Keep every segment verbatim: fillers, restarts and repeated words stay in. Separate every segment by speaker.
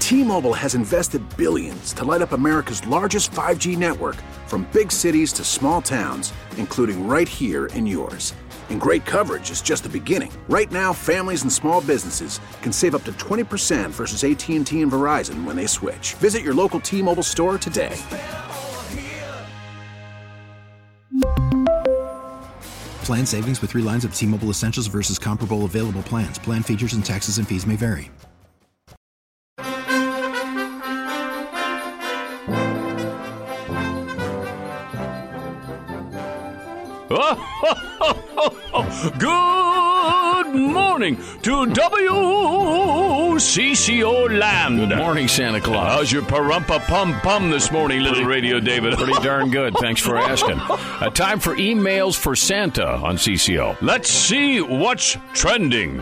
Speaker 1: T-Mobile has invested billions to light up America's largest five G network, from big cities to small towns, including right here in yours. And great coverage is just the beginning. Right now, families and small businesses can save up to twenty percent versus A T and T and Verizon when they switch. Visit your local T-Mobile store today.
Speaker 2: Plan savings with three lines of T-Mobile Essentials versus comparable available plans. Plan features and taxes and fees may vary.
Speaker 3: Good morning to W C C O land.
Speaker 4: Good morning, Santa Claus.
Speaker 3: How's your parumpa pum pum this morning, little radio David?
Speaker 4: Pretty darn good. Thanks for asking. Uh, time for emails for Santa on C C O.
Speaker 3: Let's see what's trending.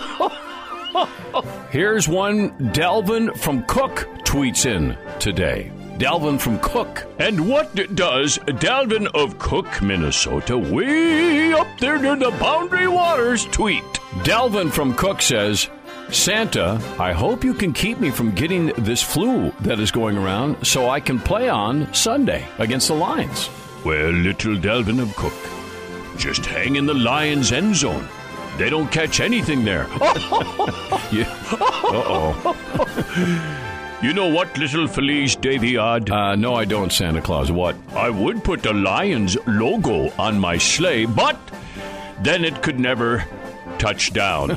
Speaker 4: Here's one Delvin from Cook tweets in today. Delvin from Cook.
Speaker 3: And what does Delvin of Cook, Minnesota, way up there near the Boundary Waters, tweet?
Speaker 4: Delvin from Cook says, Santa, I hope you can keep me from getting this flu that is going around so I can play on Sunday against the Lions.
Speaker 3: Well, little Delvin of Cook, just hang in the Lions' end zone. They don't catch anything there.
Speaker 4: Yeah. Uh-oh.
Speaker 3: You know what, little Felice Davy Odd?
Speaker 4: Uh, no, I don't, Santa Claus. What?
Speaker 3: I would put the Lions logo on my sleigh, but then it could never touch down.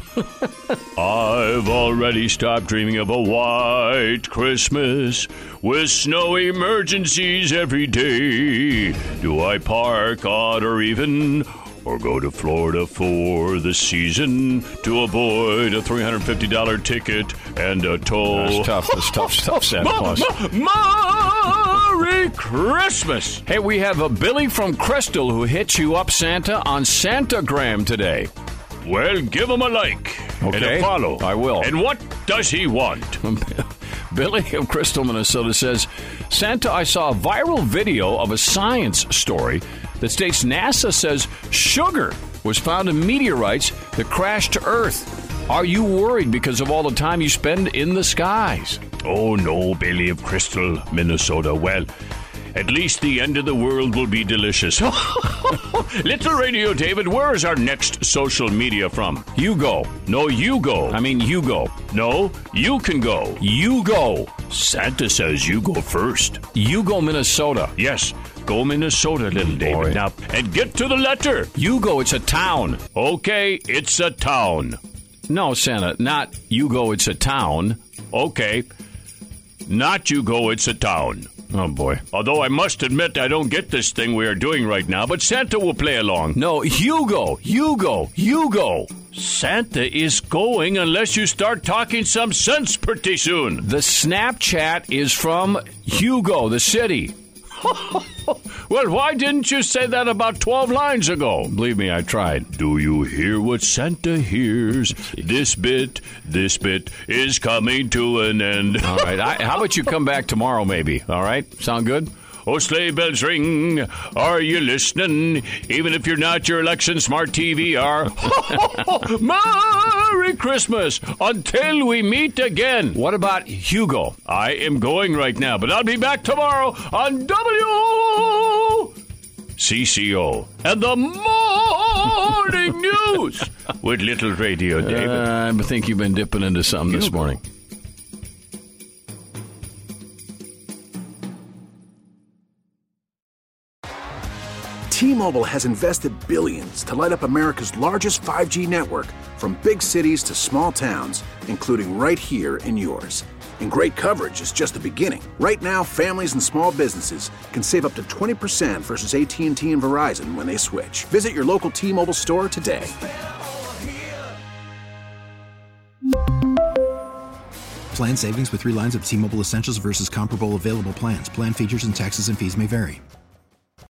Speaker 3: I've already stopped dreaming of a white Christmas with snow emergencies every day. Do I park odd or even, or go to Florida for the season to avoid a three hundred fifty dollars ticket and a toll?
Speaker 4: That's tough. That's tough stuff, Santa Claus.
Speaker 3: Merry Christmas!
Speaker 4: Hey, we have a Billy from Crystal who hits you up, Santa, on Santagram today.
Speaker 3: Well, give him a like
Speaker 4: okay.
Speaker 3: and a follow.
Speaker 4: I will.
Speaker 3: And what does he want?
Speaker 4: Billy of Crystal, Minnesota says, Santa, I saw a viral video of a science story that states NASA says sugar was found in meteorites that crashed to Earth. Are you worried because of all the time you spend in the skies?
Speaker 3: Oh, no, Billy of Crystal, Minnesota. Well, at least the end of the world will be delicious. Little Radio David, where is our next social media from?
Speaker 4: You go.
Speaker 3: No, you go.
Speaker 4: I mean, you go.
Speaker 3: No, you can go.
Speaker 4: You go.
Speaker 3: Santa says you go first.
Speaker 4: You go, Minnesota.
Speaker 3: Yes, go Minnesota, little David.
Speaker 4: Boy.
Speaker 3: Now, and get to the letter.
Speaker 4: You go, it's a town.
Speaker 3: Okay, it's a town.
Speaker 4: No, Santa, not you go, it's a town.
Speaker 3: Okay, not you go, it's a town.
Speaker 4: Oh, boy.
Speaker 3: Although I must admit I don't get this thing we are doing right now, but Santa will play along.
Speaker 4: No, you go, you go, you go.
Speaker 3: Santa is going unless you start talking some sense pretty soon.
Speaker 4: The Snapchat is from Hugo, the city.
Speaker 3: Well, why didn't you say that about twelve lines ago?
Speaker 4: Believe me, I tried.
Speaker 3: Do you hear what Santa hears? This bit, this bit is coming to an end.
Speaker 4: All right. I, how about you come back tomorrow, maybe? All right? Sound good?
Speaker 3: Oh, sleigh bells ring. Are you listening? Even if you're not, your election smart T V are. Merry Christmas until we meet again.
Speaker 4: What about Hugo?
Speaker 3: I am going right now, but I'll be back tomorrow on W C C O and the Morning News with Little Radio David.
Speaker 4: Uh, I think you've been dipping into something this morning.
Speaker 1: T-Mobile has invested billions to light up America's largest five G network, from big cities to small towns, including right here in yours. And great coverage is just the beginning. Right now, families and small businesses can save up to twenty percent versus A T and T and Verizon when they switch. Visit your local T-Mobile store today.
Speaker 2: Plan savings with three lines of T-Mobile Essentials versus comparable available plans. Plan features and taxes and fees may vary.